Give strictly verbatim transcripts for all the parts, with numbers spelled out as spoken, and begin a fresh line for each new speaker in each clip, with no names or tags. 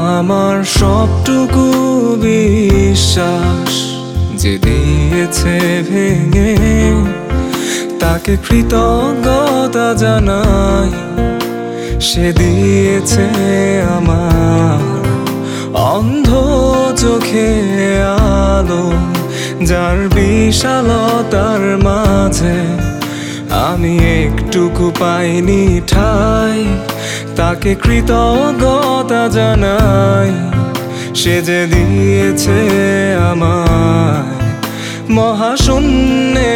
আমার সবটুকু বিশ্বাস যে দিয়েছে ভেঙে, তাকে কৃতজ্ঞতা জানাই। সে দিয়েছে আমার অন্ধ চোখে আলো, যার বিশালতার মাঝে আমি একটুকু পাইনি ঠাই। তাকে কৃতজ্ঞতা জানাই, সে যে দিয়েছে আমায় মহাশূন্যে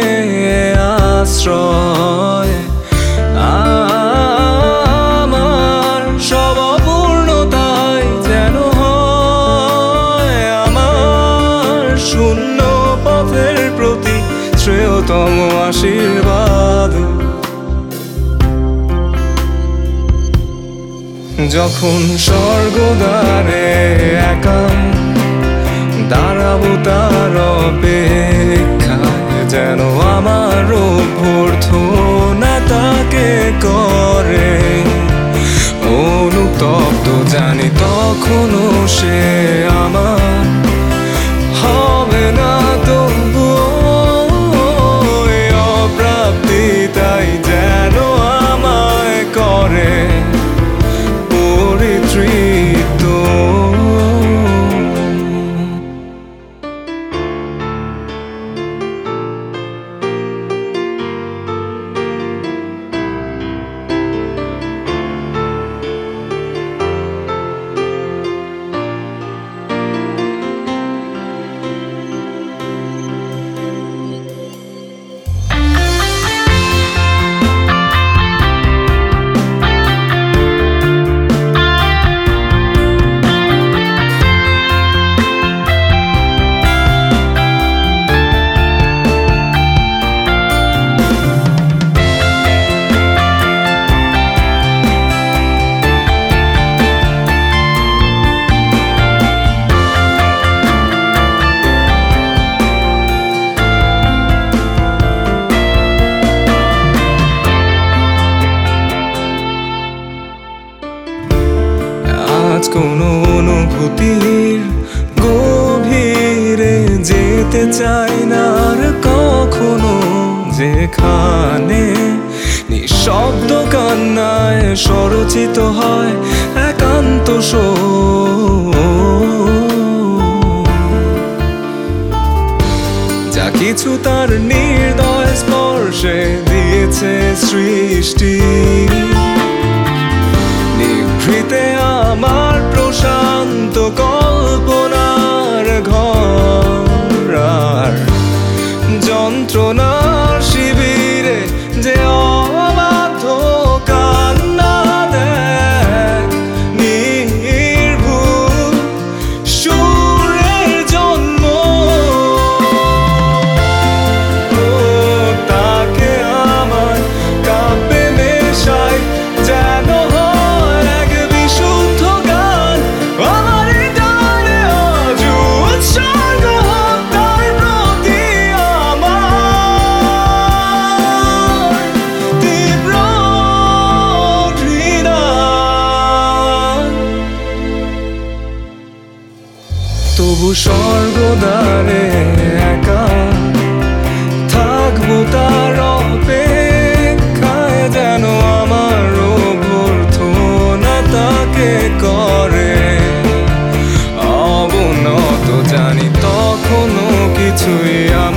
আশ্রয়। আমার সব অপূর্ণতাই যেন হয় আমার শূন্য পথের প্রতি শ্রেয়তম আশীর্বাদ। যখন স্বর্গদ্বারে একা দাঁড়াবো তার অপেক্ষায়, যেন আমার অভ্যর্থনা তাকে করে অনুতপ্ত। জানি তখনও সে আমার হবে না তবুও অপ্রাপ্তি, তাই যেন আমায় করে পরিতৃপ্ত। আজ কোনো অনুভূতির গভীরে যেতে চাই না আর কখনো, যেখানে নিঃশব্দ কান্নায় স্বরচিত হয় একান্ত শোক। যা কিছু তার নির্দয় স্পর্শে দিয়েছে সৃষ্টি, নিভৃতে আমার প্রশান্ত কল্পনার ঘর। আর যন্ত্রণার শিবিরে যে অবাধ্য কান্না দেয়, নির্ভুল সুরের জন্ম, তাকে আমার কাব্যে মেশাই যেন তবু স্বর্গদ্বারে একা থাকবো তার অপেক্ষায়, যেন আমার অভ্যর্থনা তাকে করে অবনত। জানি তখনও কিছুই